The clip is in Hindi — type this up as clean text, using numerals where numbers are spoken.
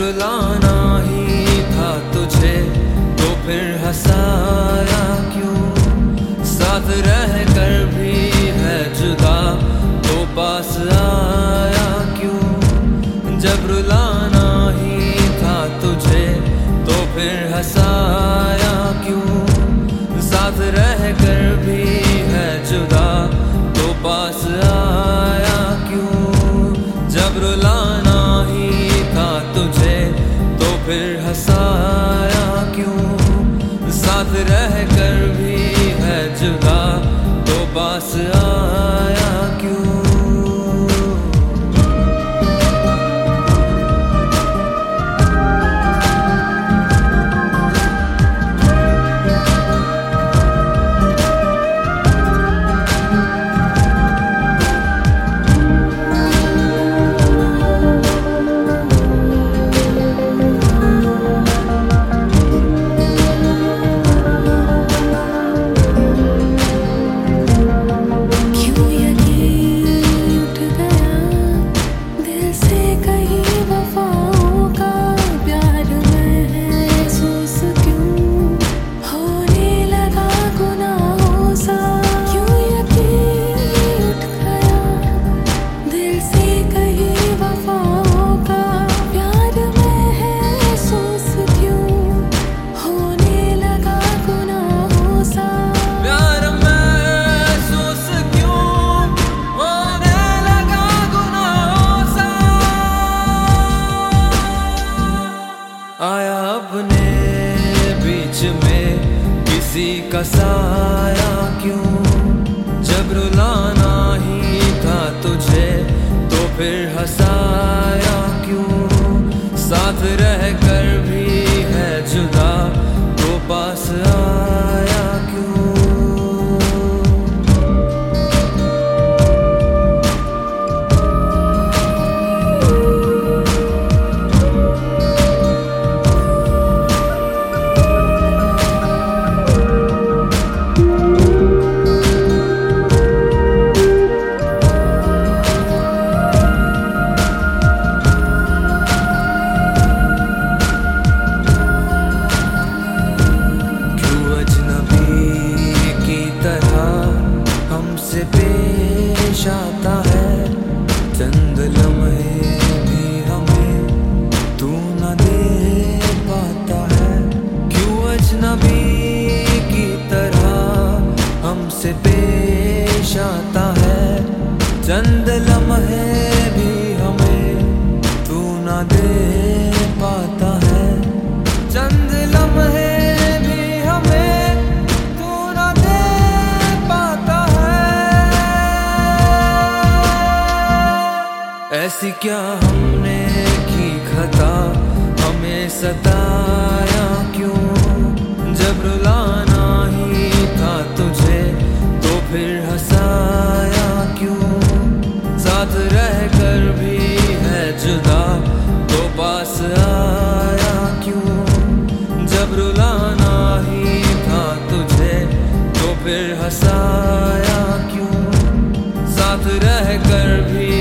रुलाना ही था तुझे तो फिर हंसाया क्यों? साथ रह कर भी है जुदा तो पास आया क्यों? जब रुलाना ही था तुझे तो फिर हंसाया क्यों? साथ रह कर भी है जुदा तो पास आया क्यों? जब रुलाना ही था तुझे तो फिर हंसाया क्यों? साथ रह कर भी है जुदा तो पास आया क्यों? आया अपने बीच में किसी का साया क्यों? जब रुलाना ही था तुझे तो फिर हंसाया क्यों? साथ रह कर भी है जुदा तो पास आया क्यों? हमसे पेश आता है चंद लम्हे भी हमें तू न दे पाता है। क्यों अजनबी की तरह हमसे पेश आता है चंद लम्हे भी हमें तू न दे पाता है। चंद लम्हे ऐसी क्या हमने की खता हमें सताया क्यों? जब रुलाना ही था तुझे तो फिर हंसाया क्यों? साथ रह कर भी है जुदा तो पास आया क्यों? जब रुलाना ही था तुझे तो फिर हंसाया क्यों? साथ रह कर भी